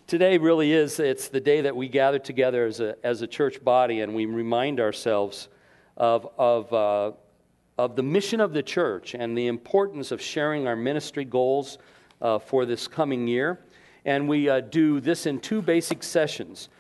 Today really it's the day that we gather together as a church body, and we remind ourselves of the mission of the church and the importance of sharing our ministry goals for this coming year. And we do this in two basic sessions.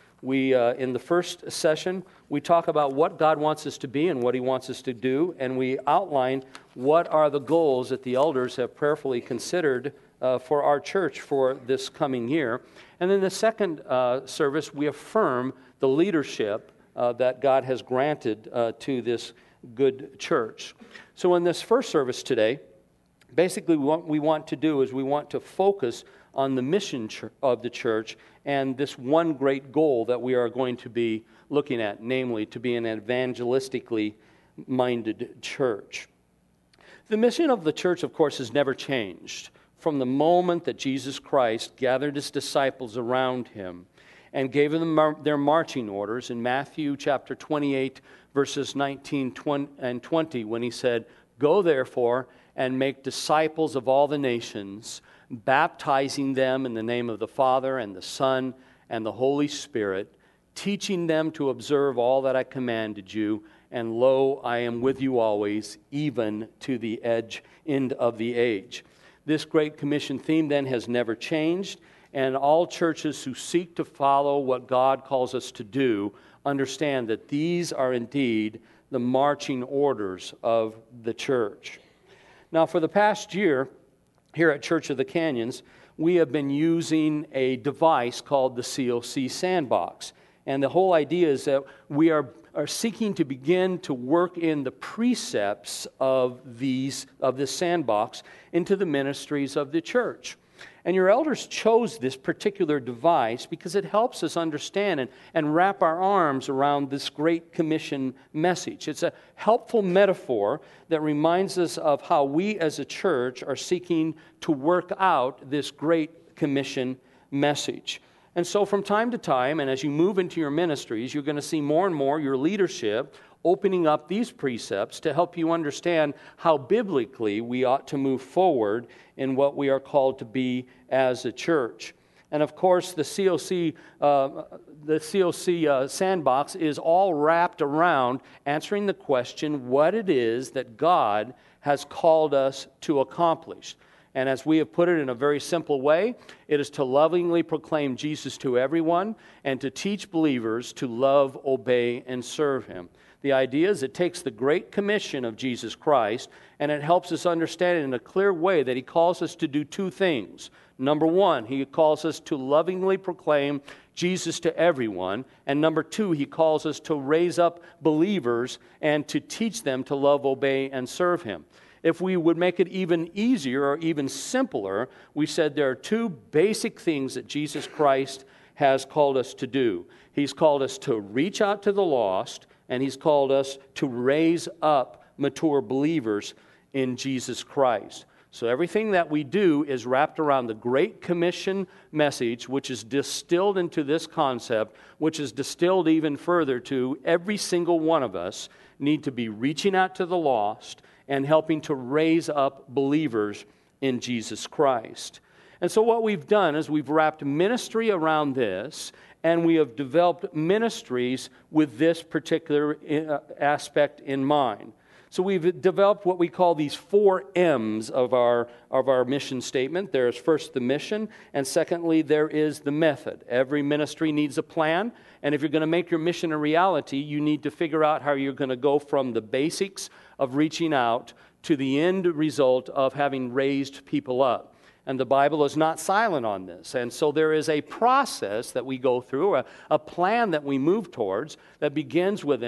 In the first session, we talk about what God wants us to be and what He wants us to do, and we outline what are the goals that the elders have prayerfully considered for our church for this coming year. And then the second service, we affirm the leadership that God has granted to this good church. So in this first service today, basically what we want to do is we want to focus on the mission of the church and this one great goal that we are going to be looking at, namely to be an evangelistically minded church. The mission of the church, of course, has never changed from the moment that Jesus Christ gathered His disciples around Him and gave them their marching orders in Matthew chapter 28, verses 19 and 20, when He said, "Go therefore and make disciples of all the nations, baptizing them in the name of the Father and the Son and the Holy Spirit, teaching them to observe all that I commanded you, and lo, I am with you always, even to the end of the age." This Great Commission theme then has never changed, and all churches who seek to follow what God calls us to do understand that these are indeed the marching orders of the church. Now, for the past year, here at Church of the Canyons, we have been using a device called the COC Sandbox. And the whole idea is that we are seeking to begin to work in the precepts of this sandbox into the ministries of the church. And your elders chose this particular device because it helps us understand and wrap our arms around this Great Commission message. It's a helpful metaphor that reminds us of how we as a church are seeking to work out this Great Commission message. And so from time to time, and as you move into your ministries, you're going to see more and more your leadership opening up these precepts to help you understand how biblically we ought to move forward in what we are called to be as a church. And of course, the COC Sandbox is all wrapped around answering the question what it is that God has called us to accomplish. And as we have put it in a very simple way, it is to lovingly proclaim Jesus to everyone and to teach believers to love, obey, and serve Him. The idea is it takes the Great Commission of Jesus Christ and it helps us understand it in a clear way that He calls us to do two things. Number one, He calls us to lovingly proclaim Jesus to everyone. And number two, He calls us to raise up believers and to teach them to love, obey, and serve Him. If we would make it even easier or even simpler, we said there are two basic things that Jesus Christ has called us to do. He's called us to reach out to the lost, and He's called us to raise up mature believers in Jesus Christ. So everything that we do is wrapped around the Great Commission message, which is distilled into this concept, which is distilled even further to every single one of us need to be reaching out to the lost and helping to raise up believers in Jesus Christ. And so what we've done is we've wrapped ministry around this, and we have developed ministries with this particular aspect in mind. So we've developed what we call these 4 M's of our mission statement. There's first the mission, and secondly, there is the method. Every ministry needs a plan, and if you're going to make your mission a reality, you need to figure out how you're going to go from the basics of reaching out to the end result of having raised people up. And the Bible is not silent on this. And so there is a process that we go through, a plan that we move towards that begins with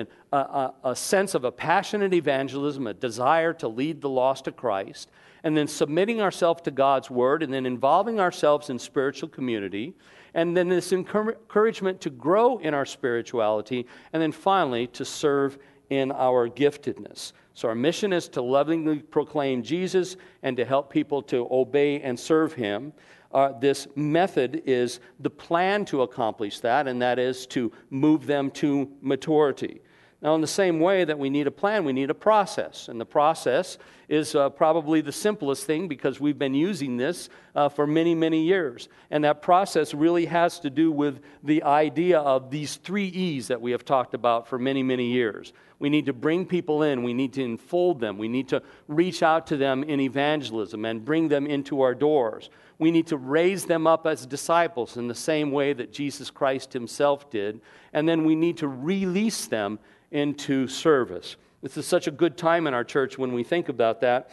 a sense of a passionate evangelism, a desire to lead the lost to Christ, and then submitting ourselves to God's Word, and then involving ourselves in spiritual community, and then this encouragement to grow in our spirituality, and then finally to serve in our giftedness. So our mission is to lovingly proclaim Jesus and to help people to obey and serve Him. This method is the plan to accomplish that, and that is to move them to maturity. Now, in the same way that we need a plan, we need a process. And the process is probably the simplest thing because we've been using this for many, many years. And that process really has to do with the idea of these 3 E's that we have talked about for many, many years. We need to bring people in. We need to enfold them. We need to reach out to them in evangelism and bring them into our doors. We need to raise them up as disciples in the same way that Jesus Christ himself did. And then we need to release them into service. This is such a good time in our church when we think about that,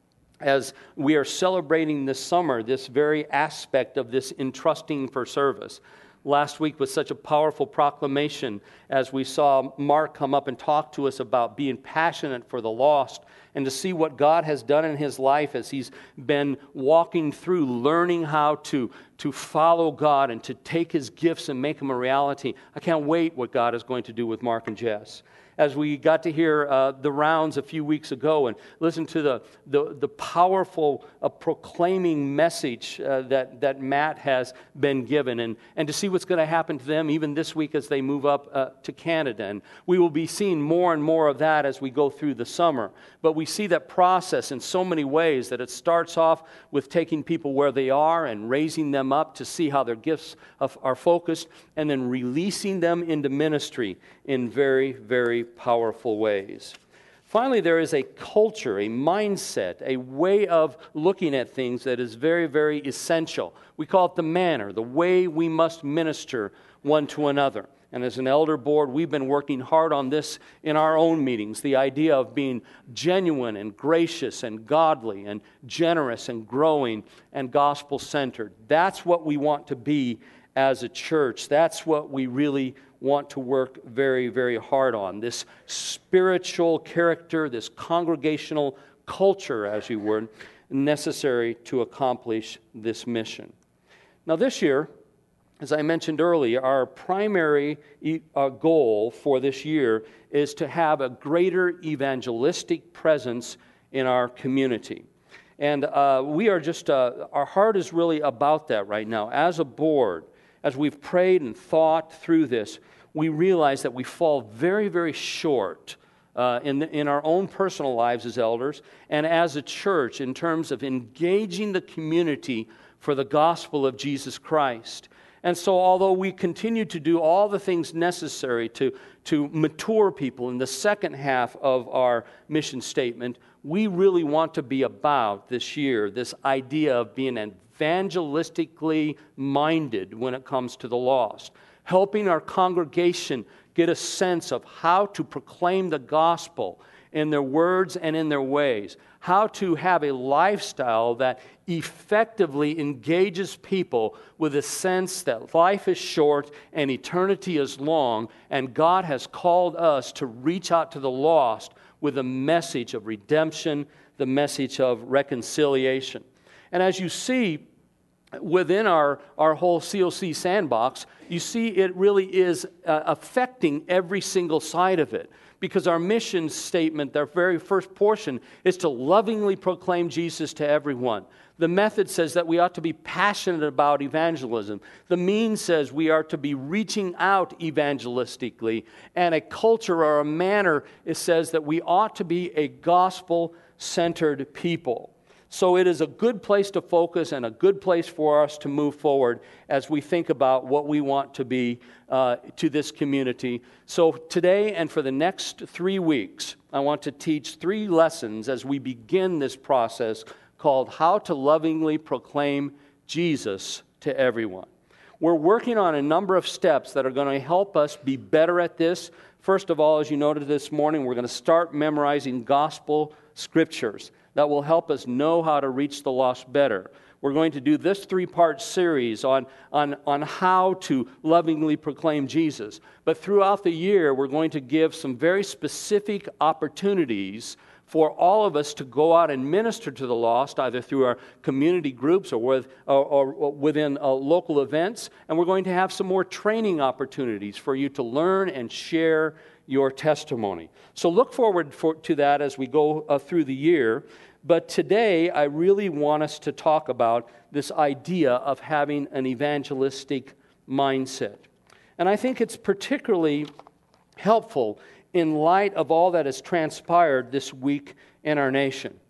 as we are celebrating this summer this very aspect of this entrusting for service. Last week was such a powerful proclamation as we saw Mark come up and talk to us about being passionate for the lost, and to see what God has done in his life as he's been walking through learning how to follow God and to take his gifts and make them a reality. I can't wait what God is going to do with Mark and Jess. As we got to hear the rounds a few weeks ago and listen to the powerful proclaiming message that Matt has been given, and to see what's going to happen to them even this week as they move up to Canada. And we will be seeing more and more of that as we go through the summer. But we see that process in so many ways, that it starts off with taking people where they are and raising them up to see how their gifts are focused, and then releasing them into ministry in very, very powerful ways. Finally, there is a culture, a mindset, a way of looking at things that is very, very essential. We call it the manner, the way we must minister one to another. And as an elder board, we've been working hard on this in our own meetings, the idea of being genuine and gracious and godly and generous and growing and gospel-centered. That's what we want to be as a church. That's what we really want to work very, very hard on. This spiritual character, this congregational culture, as you were, necessary to accomplish this mission. Now this year, as I mentioned earlier, our primary goal for this year is to have a greater evangelistic presence in our community. And we are just, our heart is really about that right now. As a board, as we've prayed and thought through this, we realize that we fall very, very short in our own personal lives as elders and as a church in terms of engaging the community for the gospel of Jesus Christ. And so although we continue to do all the things necessary to mature people in the second half of our mission statement, we really want to be about this year this idea of being evangelistically minded when it comes to the lost, helping our congregation get a sense of how to proclaim the gospel in their words and in their ways, how to have a lifestyle that effectively engages people with a sense that life is short and eternity is long, and God has called us to reach out to the lost with a message of redemption, the message of reconciliation. And as you see within our whole COC sandbox, you see it really is affecting every single side of it. Because our mission statement, their very first portion, is to lovingly proclaim Jesus to everyone. The method says that we ought to be passionate about evangelism. The means says we are to be reaching out evangelistically. And a culture or a manner, it says that we ought to be a gospel-centered people. So it is a good place to focus and a good place for us to move forward as we think about what we want to be to this community. So today and for the next 3 weeks, I want to teach 3 lessons as we begin this process called How to Lovingly Proclaim Jesus to Everyone. We're working on a number of steps that are going to help us be better at this. First of all, as you noted this morning, we're going to start memorizing gospel scriptures that will help us know how to reach the lost better. We're going to do this 3-part series on how to lovingly proclaim Jesus. But throughout the year, we're going to give some very specific opportunities for all of us to go out and minister to the lost, either through our community groups or within local events. And we're going to have some more training opportunities for you to learn and share your testimony. So look forward to that as we go through the year. But today, I really want us to talk about this idea of having an evangelistic mindset. And I think it's particularly helpful in light of all that has transpired this week in our nation.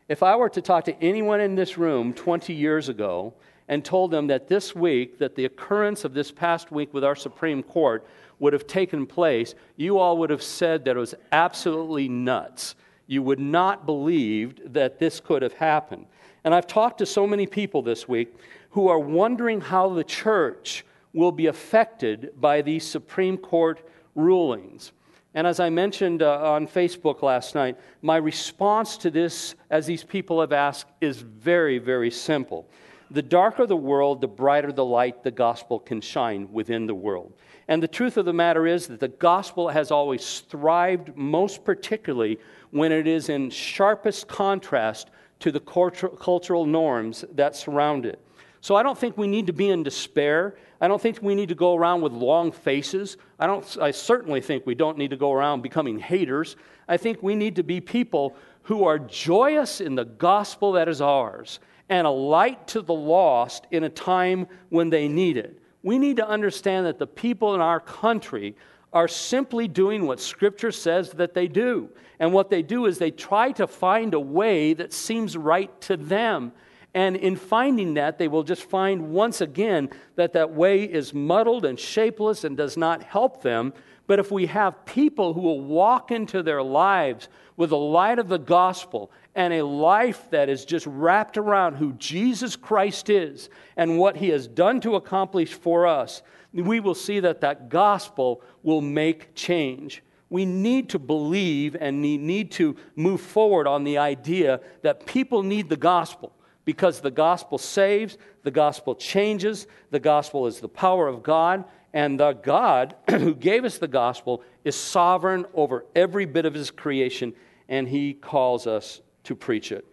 If I were to talk to anyone in this room 20 years ago and told them that this week, that the occurrence of this past week with our Supreme Court would have taken place, you all would have said that it was absolutely nuts. You would not believe that this could have happened. And I've talked to so many people this week who are wondering how the church will be affected by these Supreme Court rulings. And as I mentioned on Facebook last night, my response to this, as these people have asked, is very, very simple. The darker the world, the brighter the light the gospel can shine within the world. And the truth of the matter is that the gospel has always thrived, most particularly when it is in sharpest contrast to the cultural norms that surround it. So I don't think we need to be in despair. I don't think we need to go around with long faces. I certainly think we don't need to go around becoming haters. I think we need to be people who are joyous in the gospel that is ours and a light to the lost in a time when they need it. We need to understand that the people in our country are simply doing what Scripture says that they do. And what they do is they try to find a way that seems right to them. And in finding that, they will just find once again that that way is muddled and shapeless and does not help them. But if we have people who will walk into their lives with the light of the gospel and a life that is just wrapped around who Jesus Christ is and what He has done to accomplish for us, we will see that that gospel will make change. We need to believe and need to move forward on the idea that people need the gospel. Because the gospel saves, the gospel changes, the gospel is the power of God, and the God who gave us the gospel is sovereign over every bit of His creation, and He calls us to preach it.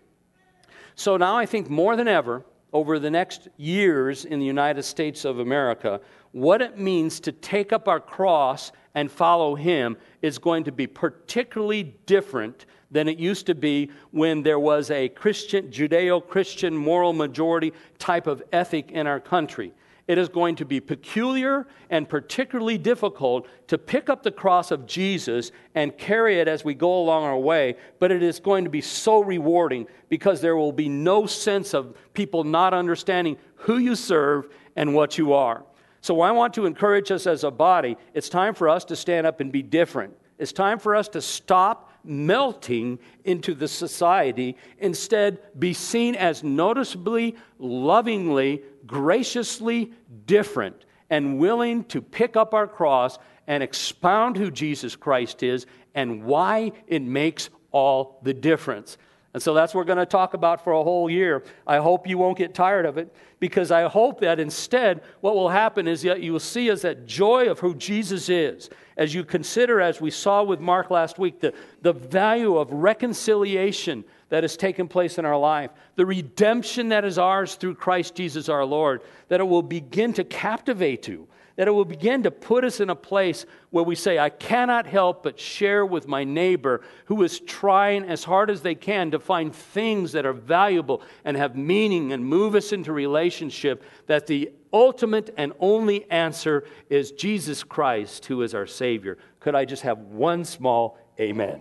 So now I think more than ever, over the next years in the United States of America, what it means to take up our cross and follow Him is going to be particularly different than it used to be when there was a Christian, Judeo-Christian moral majority type of ethic in our country. It is going to be peculiar and particularly difficult to pick up the cross of Jesus and carry it as we go along our way, but it is going to be so rewarding because there will be no sense of people not understanding who you serve and what you are. So I want to encourage us as a body, it's time for us to stand up and be different. It's time for us to stop melting into the society, instead be seen as noticeably, lovingly, graciously different and willing to pick up our cross and expound who Jesus Christ is and why it makes all the difference. And so that's what we're going to talk about for a whole year. I hope you won't get tired of it, because I hope that instead what will happen is that you will see is that joy of who Jesus is. As you consider, as we saw with Mark last week, the value of reconciliation that has taken place in our life, the redemption that is ours through Christ Jesus our Lord, that it will begin to captivate you, that it will begin to put us in a place where we say, I cannot help but share with my neighbor who is trying as hard as they can to find things that are valuable and have meaning and move us into relationship, that the ultimate and only answer is Jesus Christ, who is our Savior. Could I just have one small amen?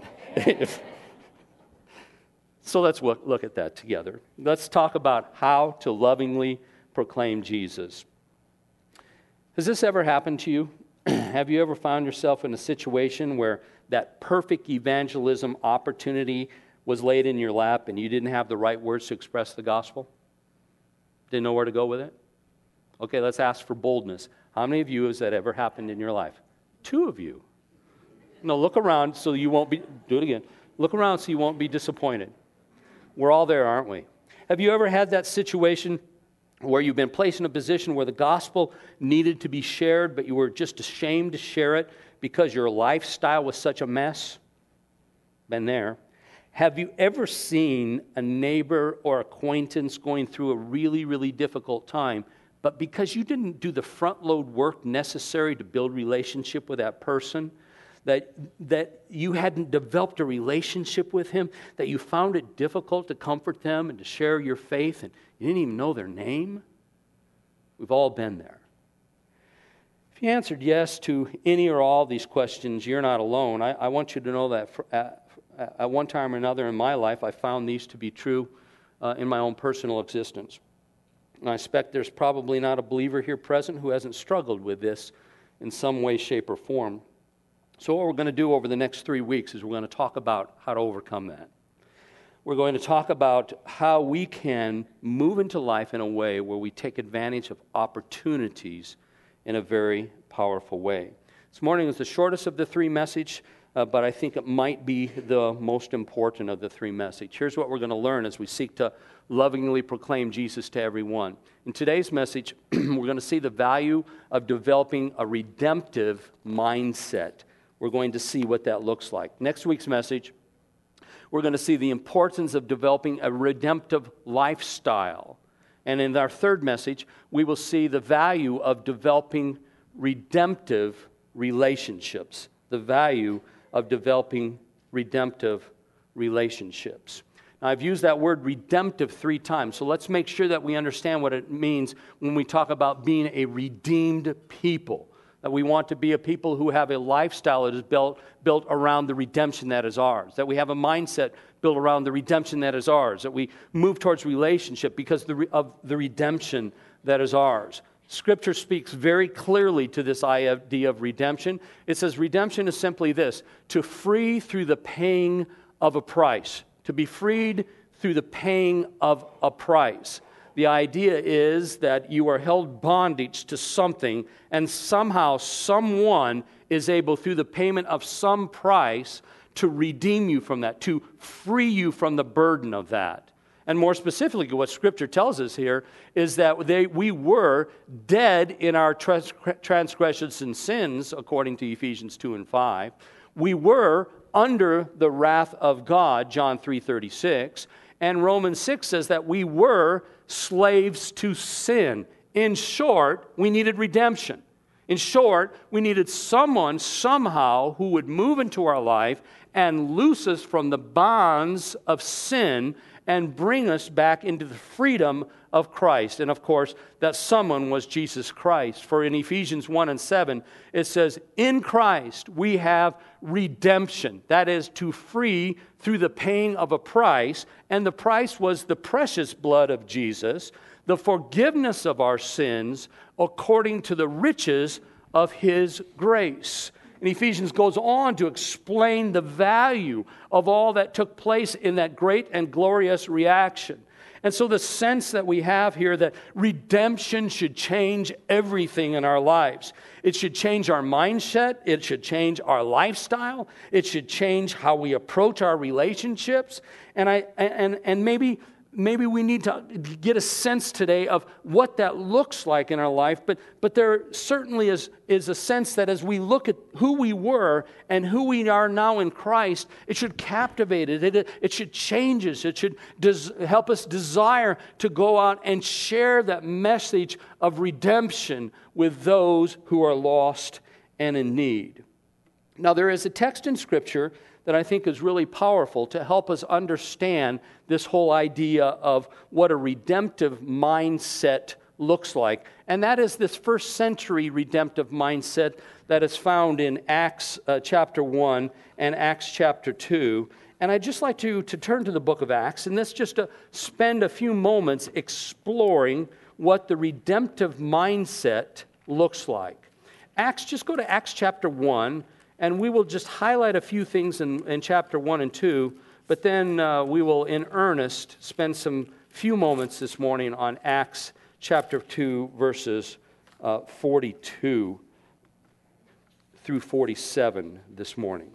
So let's look at that together. Let's talk about how to lovingly proclaim Jesus. Has this ever happened to you? Have you ever found yourself in a situation where that perfect evangelism opportunity was laid in your lap and you didn't have the right words to express the gospel? Didn't know where to go with it? Okay, let's ask for boldness. How many of you has that ever happened in your life? 2 of you. No, look around so you won't be, do it again. Look around so you won't be disappointed. We're all there, aren't we? Have you ever had that situation where you've been placed in a position where the gospel needed to be shared, but you were just ashamed to share it because your lifestyle was such a mess? Been there. Have you ever seen a neighbor or acquaintance going through a really, really difficult time, but because you didn't do the front load work necessary to build relationship with that person, that you hadn't developed a relationship with him, that you found it difficult to comfort them and to share your faith, and you didn't even know their name? We've all been there. If you answered yes to any or all these questions, you're not alone. I want you to know that At one time or another in my life, I found these to be true in my own personal existence. And I expect there's probably not a believer here present who hasn't struggled with this in some way, shape, or form. So what we're going to do over the next 3 weeks is we're going to talk about how to overcome that. We're going to talk about how we can move into life in a way where we take advantage of opportunities in a very powerful way. This morning is the shortest of the 3 messages, but I think it might be the most important of the 3 messages. Here's what we're going to learn as we seek to lovingly proclaim Jesus to everyone. In today's message, we're going to see the value of developing a redemptive mindset. We're going to see what that looks like. Next week's message, we're going to see the importance of developing a redemptive lifestyle. And in our 3rd message, we will see the value of developing redemptive relationships. The value of developing redemptive relationships. Now, I've used that word redemptive 3 times, so let's make sure that we understand what it means when we talk about being a redeemed people. That we want to be a people who have a lifestyle that is built around the redemption that is ours. That we have a mindset built around the redemption that is ours. That we move towards relationship because of the redemption that is ours. Scripture speaks very clearly to this idea of redemption. It says redemption is simply this: to free through the paying of a price. To be freed through the paying of a price. The idea is that you are held bondage to something, and somehow someone is able, through the payment of some price, to redeem you from that, to free you from the burden of that. And more specifically, what Scripture tells us here is that we were dead in our transgressions and sins, according to Ephesians 2 and 5. We were under the wrath of God, John 3:36. And Romans 6 says that we were slaves to sin. In short, we needed redemption. In short, we needed someone, somehow, who would move into our life and loose us from the bonds of sin and bring us back into the freedom of Christ. And of course, that someone was Jesus Christ. For in Ephesians 1 and 7, it says, in Christ we have redemption. That is, to free through the paying of a price. And the price was the precious blood of Jesus, the forgiveness of our sins according to the riches of His grace. And Ephesians goes on to explain the value of all that took place in that great and glorious reaction. And so the sense that we have here that redemption should change everything in our lives. It should change our mindset. It should change our lifestyle. It should change how we approach our relationships. And maybe we need to get a sense today of what that looks like in our life, but there certainly is a sense that as we look at who we were and who we are now in Christ, it should captivate it. It should change us. It should help us desire to go out and share that message of redemption with those who are lost and in need. Now, there is a text in Scripture that I think is really powerful to help us understand this whole idea of what a redemptive mindset looks like. And that is this first century redemptive mindset that is found in Acts chapter 1 and Acts chapter 2. And I'd just like to turn to the book of Acts, and let's just spend a few moments exploring what the redemptive mindset looks like. Just go to Acts chapter 1, and we will just highlight a few things in chapter 1 and 2, but then we will, in earnest, spend some few moments this morning on Acts chapter 2, verses 42 through 47 this morning.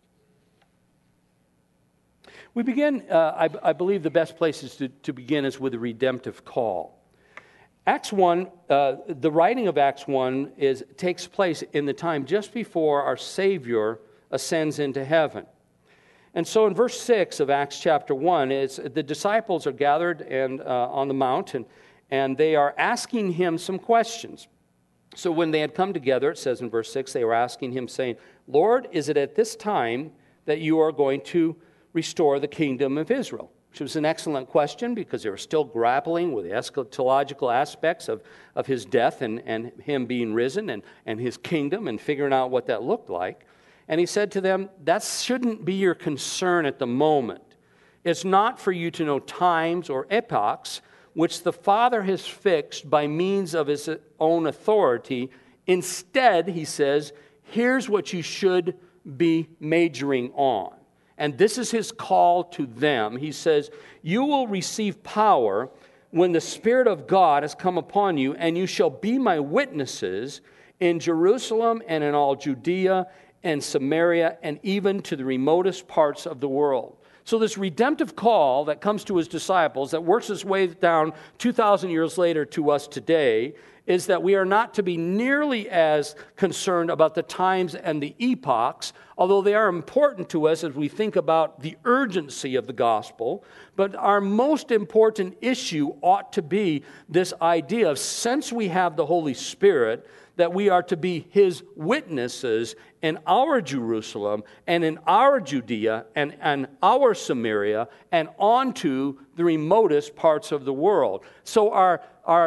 We begin, I believe the best place to begin is with a redemptive call. Acts 1, the writing of Acts 1 takes place in the time just before our Savior ascends into heaven. And so in verse 6 of Acts chapter 1, the disciples are gathered on the mountain, and they are asking him some questions. So when they had come together, it says in verse 6, they were asking him, saying, Lord, is it at this time that you are going to restore the kingdom of Israel? Which was an excellent question because they were still grappling with the eschatological aspects of his death and him being risen and his kingdom and figuring out what that looked like. And he said to them, that shouldn't be your concern at the moment. It's not for you to know times or epochs which the Father has fixed by means of his own authority. Instead, he says, here's what you should be majoring on. And this is his call to them. He says, you will receive power when the Spirit of God has come upon you, and you shall be my witnesses in Jerusalem and in all Judea and Samaria and even to the remotest parts of the world. So this redemptive call that comes to his disciples, that works its way down 2,000 years later to us today, is that we are not to be nearly as concerned about the times and the epochs, although they are important to us as we think about the urgency of the gospel. But our most important issue ought to be this idea of, since we have the Holy Spirit, that we are to be his witnesses in our Jerusalem and in our Judea and our Samaria and onto the remotest parts of the world. So our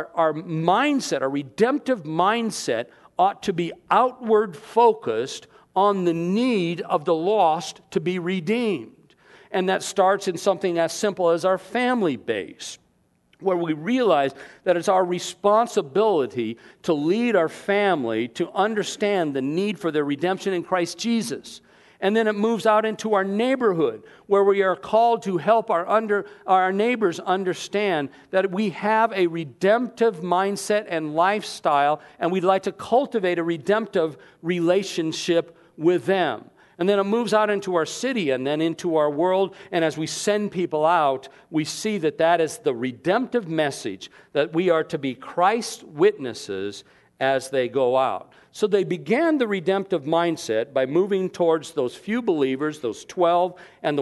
mindset, our redemptive mindset, ought to be outward focused on the need of the lost to be redeemed. And that starts in something as simple as our family base, where we realize that it's our responsibility to lead our family to understand the need for their redemption in Christ Jesus. And then it moves out into our neighborhood, where we are called to help our neighbors understand that we have a redemptive mindset and lifestyle, and we'd like to cultivate a redemptive relationship with them. And then it moves out into our city and then into our world. And as we send people out, we see that that is the redemptive message, that we are to be Christ's witnesses as they go out. So they began the redemptive mindset by moving towards those few believers, those 12, and the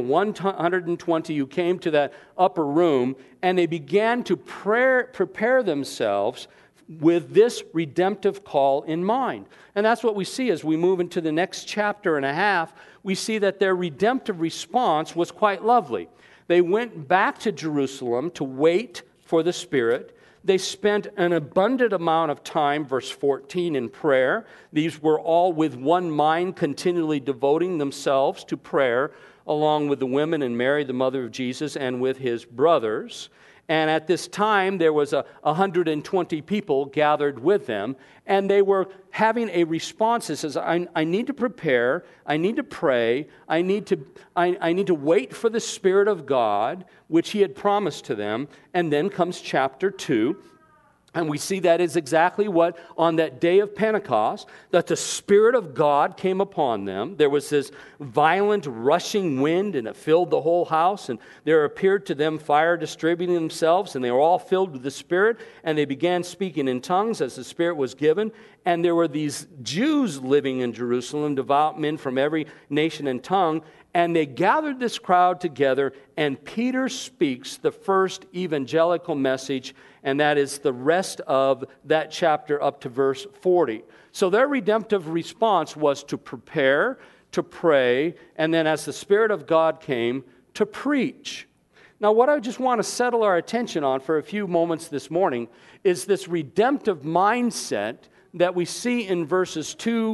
120 who came to that upper room, and they began to prepare themselves with this redemptive call in mind. And that's what we see as we move into the next chapter and a half. We see that their redemptive response was quite lovely. They went back to Jerusalem to wait for the Spirit. They spent an abundant amount of time, verse 14, in prayer. These were all with one mind, continually devoting themselves to prayer, along with the women and Mary, the mother of Jesus, and with his brothers. And at this time, there was 120 people gathered with them, and they were having a response that says, I need to prepare, I need to pray, I need to wait for the Spirit of God, which he had promised to them. And then comes chapter 2. And we see that is exactly what, on that day of Pentecost, that the Spirit of God came upon them. There was this violent rushing wind, and it filled the whole house. And there appeared to them fire distributing themselves, and they were all filled with the Spirit. And they began speaking in tongues as the Spirit was given. And there were these Jews living in Jerusalem, devout men from every nation and tongue. And they gathered this crowd together, and Peter speaks the first evangelical message, and that is the rest of that chapter up to verse 40. So their redemptive response was to prepare, to pray, and then as the Spirit of God came, to preach. Now, what I just want to settle our attention on for a few moments this morning is this redemptive mindset that we see in verses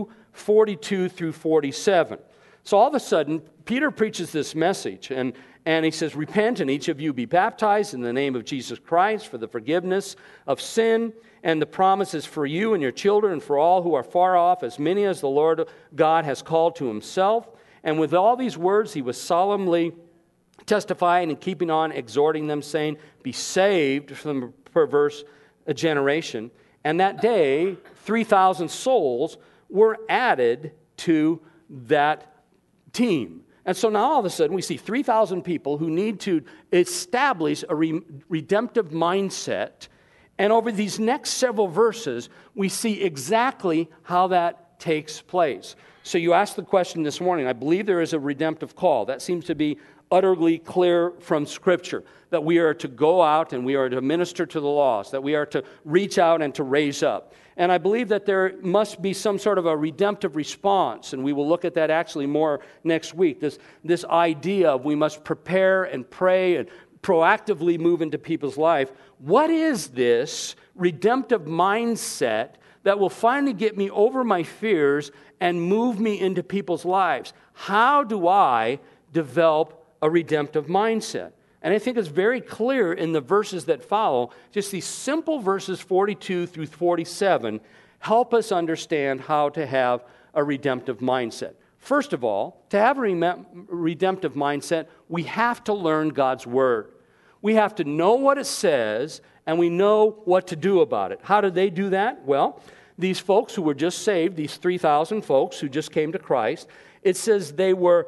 2:42 through 47. So all of a sudden, Peter preaches this message, and he says, repent, and each of you be baptized in the name of Jesus Christ for the forgiveness of sin, and the promise is for you and your children and for all who are far off, as many as the Lord God has called to himself. And with all these words, he was solemnly testifying and keeping on, exhorting them, saying, be saved from the perverse generation. And that day, 3,000 souls were added to that team. And so now all of a sudden we see 3,000 people who need to establish a redemptive mindset. And over these next several verses, we see exactly how that takes place. So you asked the question this morning. I believe there is a redemptive call. That seems to be utterly clear from Scripture, that we are to go out and we are to minister to the lost, that we are to reach out and to raise up. And I believe that there must be some sort of a redemptive response, and we will look at that actually more next week. This idea of we must prepare and pray and proactively move into people's life. What is this redemptive mindset that will finally get me over my fears and move me into people's lives. How do I develop a redemptive mindset? And I think it's very clear in the verses that follow. Just these simple verses 42 through 47 help us understand how to have a redemptive mindset. First of all, to have a redemptive mindset, we have to learn God's Word. We have to know what it says, and we know what to do about it. How did they do that? Well, these folks who were just saved, these 3,000 folks who just came to Christ, it says they were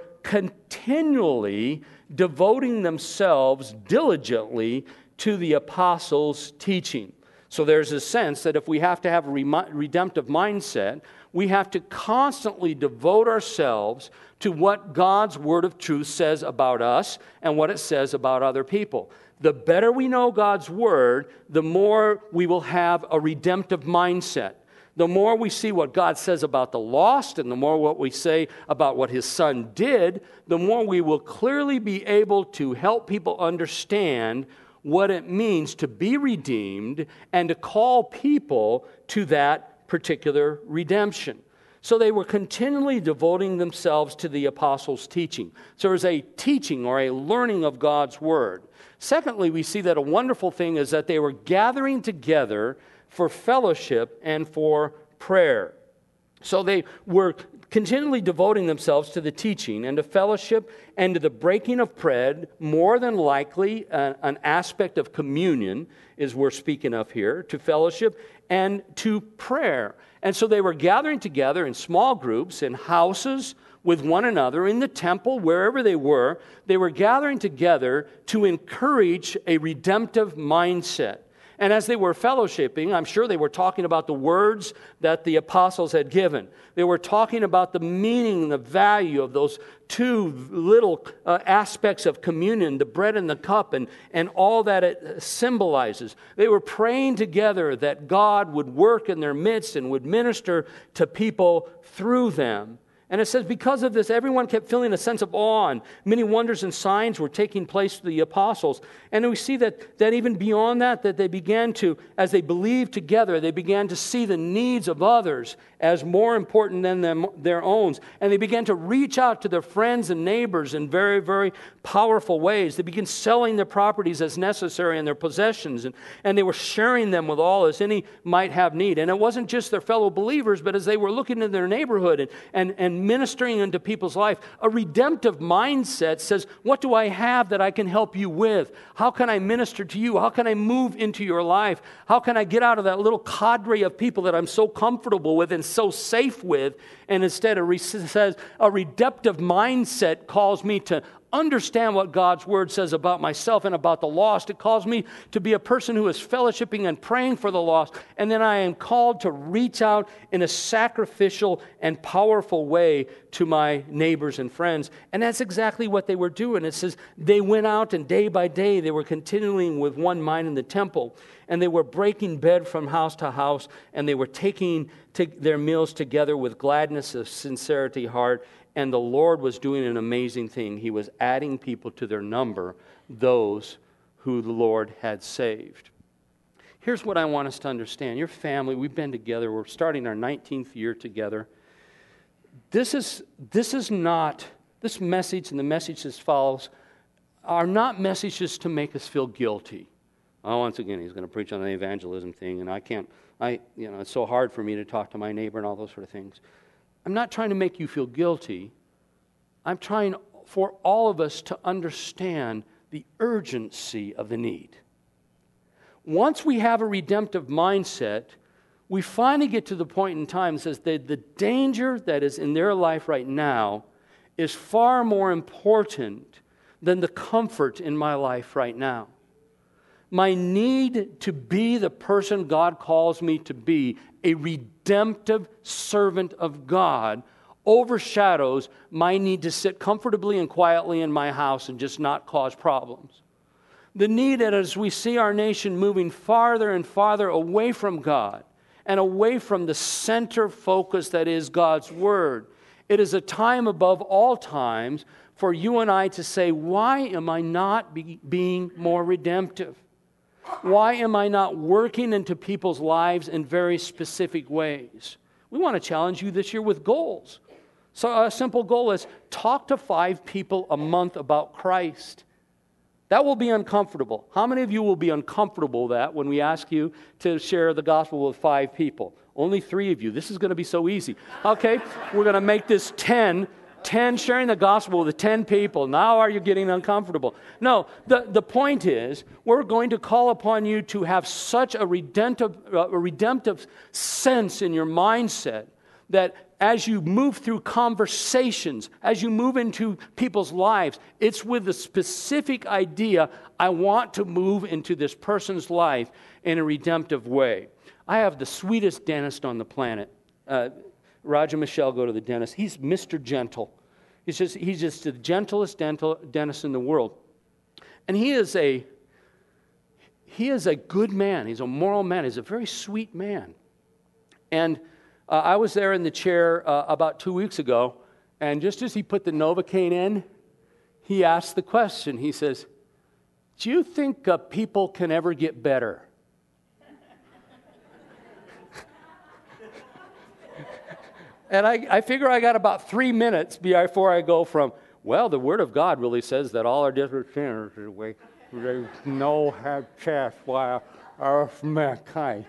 continually devoting themselves diligently to the apostles' teaching. So there's a sense that if we have to have a redemptive mindset, we have to constantly devote ourselves to what God's word of truth says about us and what it says about other people. The better we know God's word, the more we will have a redemptive mindset. The more we see what God says about the lost and the more what we say about what His Son did, the more we will clearly be able to help people understand what it means to be redeemed and to call people to that particular redemption. So they were continually devoting themselves to the apostles' teaching. So there's a teaching or a learning of God's Word. Secondly, we see that a wonderful thing is that they were gathering together for fellowship and for prayer. So they were continually devoting themselves to the teaching and to fellowship and to the breaking of bread, more than likely an aspect of communion is we're speaking of here, to fellowship and to prayer. And so they were gathering together in small groups, in houses, with one another, in the temple, wherever they were gathering together to encourage a redemptive mindset. And as they were fellowshipping, I'm sure they were talking about the words that the apostles had given. They were talking about the meaning and the value of those two little aspects of communion, the bread and the cup, and all that it symbolizes. They were praying together that God would work in their midst and would minister to people through them. And it says, because of this, everyone kept feeling a sense of awe, and many wonders and signs were taking place to the apostles. And we see that even beyond that they began to, as they believed together, they began to see the needs of others as more important than their own. And they began to reach out to their friends and neighbors in very, very powerful ways. They began selling their properties as necessary and their possessions, and they were sharing them with all as any might have need. And it wasn't just their fellow believers, but as they were looking in their neighborhood and ministering into people's life, a redemptive mindset says, what do I have that I can help you with? How can I minister to you? How can I move into your life? How can I get out of that little cadre of people that I'm so comfortable with and so safe with? And instead, says a redemptive mindset calls me to understand what God's Word says about myself and about the lost. It calls me to be a person who is fellowshipping and praying for the lost. And then I am called to reach out in a sacrificial and powerful way to my neighbors and friends. And that's exactly what they were doing. It says they went out, and day by day they were continuing with one mind in the temple. And they were breaking bread from house to house, and they were taking their meals together with gladness of sincerity heart. And the Lord was doing an amazing thing. He was adding people to their number, those who the Lord had saved. Here's what I want us to understand. Your family, we've been together. We're starting our 19th year together. This message and the message that follows are not messages to make us feel guilty. Oh, once again, he's going to preach on the evangelism thing, and it's so hard for me to talk to my neighbor and all those sort of things. I'm not trying to make you feel guilty. I'm trying for all of us to understand the urgency of the need. Once we have a redemptive mindset, we finally get to the point in time that says that the danger that is in their life right now is far more important than the comfort in my life right now. My need to be the person God calls me to be, a redemptive servant of God, overshadows my need to sit comfortably and quietly in my house and just not cause problems. The need that as we see our nation moving farther and farther away from God and away from the center focus that is God's Word, it is a time above all times for you and I to say, why am I not being more redemptive? Why am I not working into people's lives in very specific ways? We want to challenge you this year with goals. So a simple goal is talk to 5 people a month about Christ. That will be uncomfortable. How many of you will be uncomfortable that when we ask you to share the gospel with 5 people? Only 3 of you. This is going to be so easy. Okay, we're going to make this 10 sharing the gospel with 10 people. Now are you getting uncomfortable? No, the point is, we're going to call upon you to have such a redemptive sense in your mindset that as you move through conversations, as you move into people's lives, it's with the specific idea, I want to move into this person's life in a redemptive way. I have the sweetest dentist on the planet. Roger and Michelle go to the dentist. He's Mr. Gentle. He's just the gentlest dentist in the world. And he is a good man. He's a moral man. He's a very sweet man. And I was there in the chair about 2 weeks ago, and just as he put the Novocaine in, he asked the question. He says, do you think people can ever get better? And I figure I got about 3 minutes before I go from, well, the Word of God really says that all our different sinners, they know have chest while our mankind.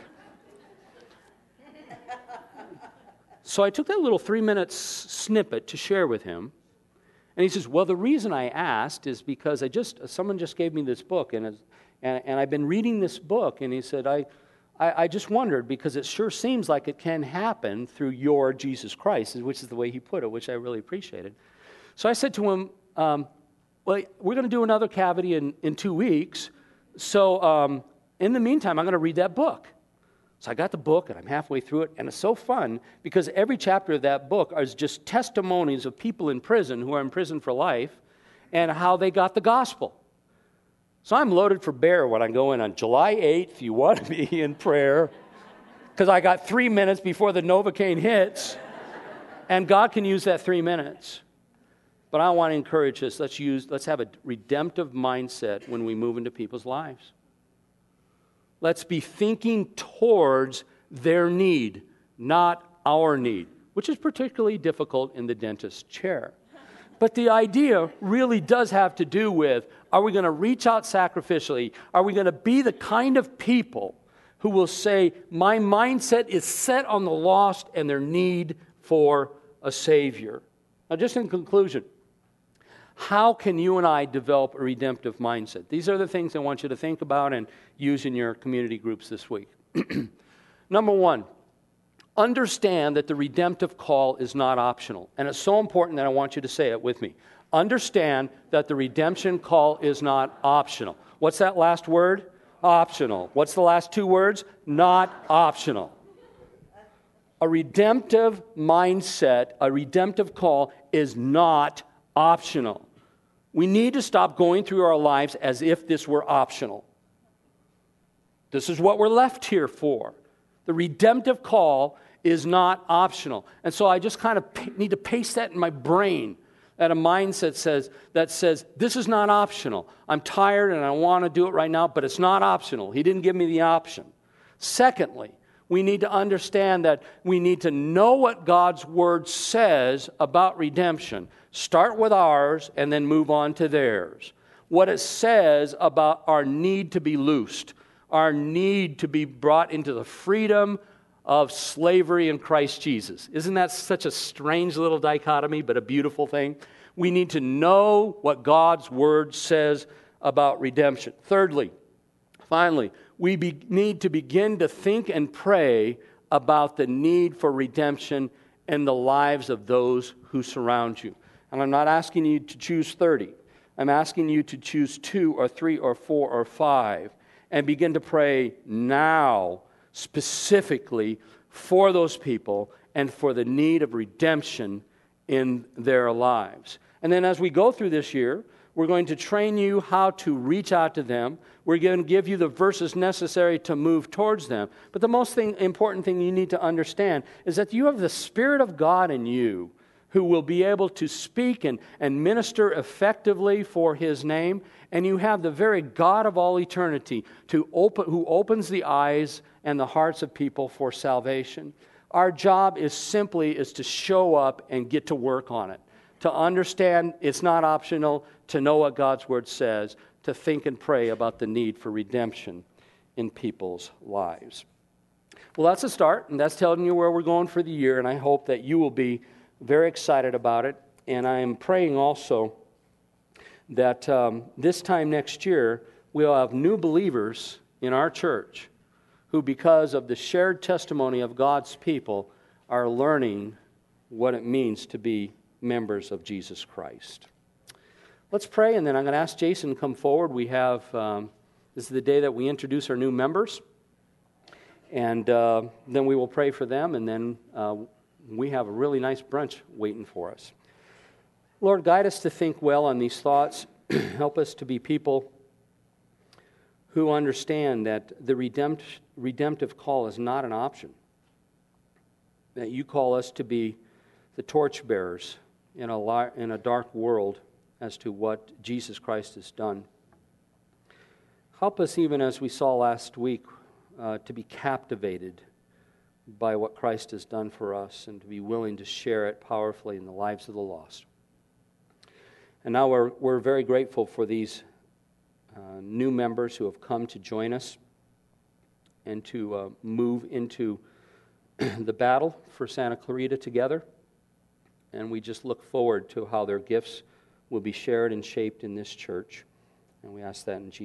So I took that little 3-minute snippet to share with him. And he says, well, the reason I asked is because someone just gave me this book, and I've been reading this book. And he said, I just wondered, because it sure seems like it can happen through your Jesus Christ, which is the way he put it, which I really appreciated. So I said to him, well, we're going to do another cavity in 2 weeks. So in the meantime, I'm going to read that book. So I got the book, and I'm halfway through it, and it's so fun because every chapter of that book is just testimonies of people in prison who are in prison for life and how they got the gospel. So I'm loaded for bear when I go in on July 8th. You want to be in prayer because I got 3 minutes before the Novocaine hits, and God can use that 3 minutes. But I want to encourage us, let's have a redemptive mindset when we move into people's lives. Let's be thinking towards their need, not our need, which is particularly difficult in the dentist's chair. But the idea really does have to do with, are we going to reach out sacrificially? Are we going to be the kind of people who will say, my mindset is set on the lost and their need for a Savior? Now, just in conclusion, how can you and I develop a redemptive mindset? These are the things I want you to think about and use in your community groups this week. Number 1, understand that the redemptive call is not optional. And it's so important that I want you to say it with me. Understand that the redemption call is not optional. What's that last word? Optional. What's the last 2 words? Not optional. A redemptive mindset, a redemptive call is not optional. We need to stop going through our lives as if this were optional. This is what we're left here for. The redemptive call is not optional. And so I just kind of need to paste that in my brain, that a mindset that says, this is not optional. I'm tired and I want to do it right now, but it's not optional. He didn't give me the option. Secondly, we need to understand that we need to know what God's Word says about redemption. Start with ours and then move on to theirs. What it says about our need to be loosed, our need to be brought into the freedom of slavery in Christ Jesus. Isn't that such a strange little dichotomy, but a beautiful thing? We need to know what God's Word says about redemption. Thirdly, finally, we need to begin to think and pray about the need for redemption in the lives of those who surround you. And I'm not asking you to choose 30. I'm asking you to choose 2 or 3 or 4 or 5 and begin to pray now specifically for those people and for the need of redemption in their lives. And then as we go through this year, we're going to train you how to reach out to them. We're going to give you the verses necessary to move towards them. But the most important thing you need to understand is that you have the Spirit of God in you who will be able to speak and minister effectively for His name. And you have the very God of all eternity who opens the eyes and the hearts of people for salvation. Our job is to show up and get to work on it, to understand it's not optional, to know what God's Word says, to think and pray about the need for redemption in people's lives. Well, that's a start, and that's telling you where we're going for the year, and I hope that you will be very excited about it. And I am praying also that this time next year, we'll have new believers in our church who, because of the shared testimony of God's people, are learning what it means to be members of Jesus Christ. Let's pray, and then I'm going to ask Jason to come forward. We have, this is the day that we introduce our new members, and then we will pray for them, and then we have a really nice brunch waiting for us. Lord, guide us to think well on these thoughts. Help us to be people who understand that the redemptive call is not an option, that you call us to be the torchbearers in a dark world as to what Jesus Christ has done. Help us, even as we saw last week, to be captivated by what Christ has done for us and to be willing to share it powerfully in the lives of the lost. And now we're very grateful for these new members who have come to join us and to move into the battle for Santa Clarita together. And we just look forward to how their gifts will be shared and shaped in this church. And we ask that in Jesus' name.